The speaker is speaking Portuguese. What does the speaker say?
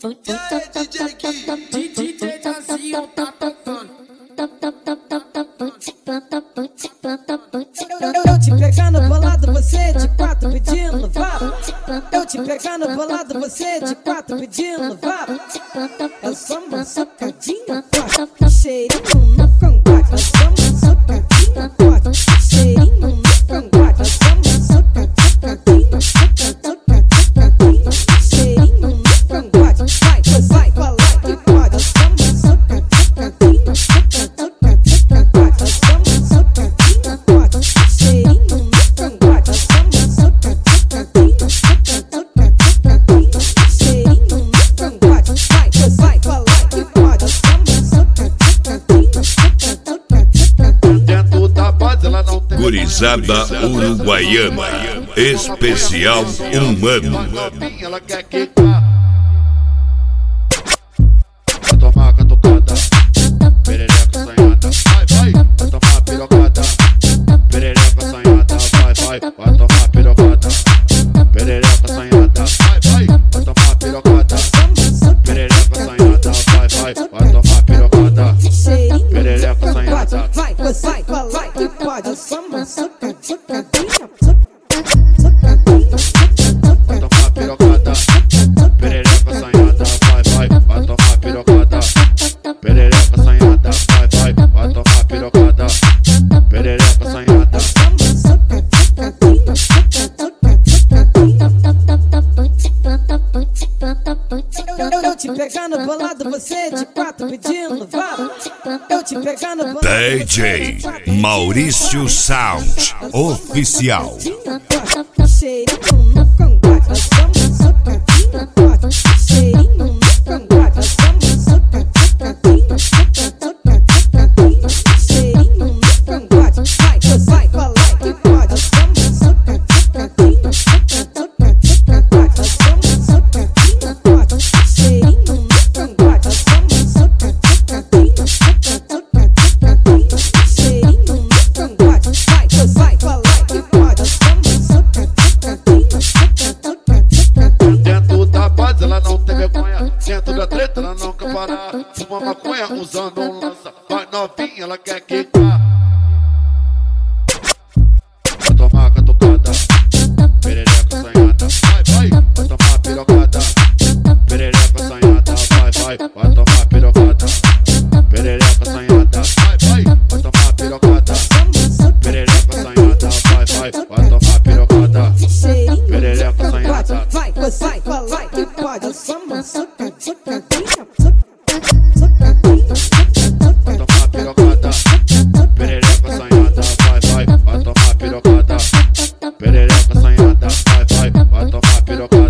DJ Dazinho tá tocando. Eu te pegar no bolado, você de quatro pedindo vá. Eu te pegar no bolado, você de quatro pedindo vá. Eu sou uma socadinha forte, cheirinho no cangote. Eu sou uma socadinha forte, cheirinho no cangote. Eu sou uma socadinha, socadinha, cheirinho no cangote. Vai falar que pode. Eu sou uma socadinha, socadinha, eu sou uma socadinha forte, cheirinho no cangote. Eu sou uma socadinha, socadinha, cheirinho no cangote. Vai falar que pode. Eu sou uma socadinha, socadinha. Dentro da base ela não tem. Gurizada uruguaiana, especial humano. Novinha, ela quer quicar. Vai tomar catucada, perereca assanhada. Vai tomar pirocada, perereca assanhada. Vai tomar pirocada, perereca assanhada. Vai tomar pirocada, perereca assanhada. Vai tomar pirocada, perereca assanhada. Vai falar que pode. Eu sou uma socadinha, Vai tomar pirocada, perereca assanhada. Vai tomar pirocada, perereca assanhada. Vai tomar pirocada, perereca assanhada. Eu te pegar no bolado, você de quatro pedindo vá. Eu te pegar no bolado, DJ Maurício Sound Oficial. cheirinho no cangote. Eu sou uma socadinha forte, cheirinho no cangote. Eu sou uma socadinha, socadinha, cheirinho no cangote. Vai falar que pode. Eu sou uma socadinha, socadinha, eu sou uma socadinha forte, cheirinho no cangote. Eu sou uma socadinha, socadinha, cheirinho no cangote. Vai falar que pode. Eu sou uma socadinha, socadinha. Dentro da base ela não tem vergonha. Dentro da treta ela não quer parar. Fuma maconha usando um lança. Vai novinha, ela quer quicar. Vai tomar catucada, perereca assanhada. Vai tomar pirocada, perereca assanhada. Vai tomar pirocada, perereca assanhada. Vai tomar pirocada, perereca assanhada. Vai tomar pirocada, perereca assanhada. Vai falar que pode. Eu sou uma socadinha, Vai tomar pirocada, perereca assanhada. Vai tomar pirocada, perereca assanhada. Vai tomar pirocada.